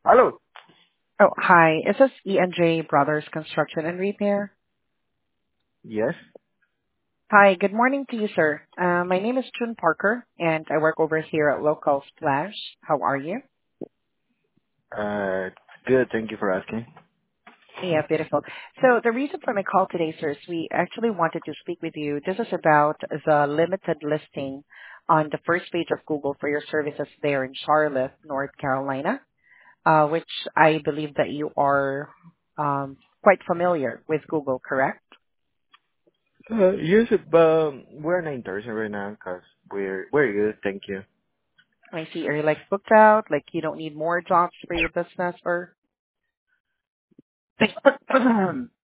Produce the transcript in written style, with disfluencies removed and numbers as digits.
Hello. Oh, hi. Is this E&J Brothers Construction and Repair? Yes. Hi, good morning to you, sir. My name is June Parker, and I work over here at Local Splash. How are you? Uh, Good. Thank you for asking. Yeah, beautiful. So the reason for my call today, sir, is we actually wanted to speak with you. This is about the limited listing on the first page of Google for your services there in Charlotte, North Carolina, which I believe that you are quite familiar with Google, correct? Yes, we're not interested right now because we're good. Thank you. I see. Are you like booked out? Like you don't need more jobs for your business or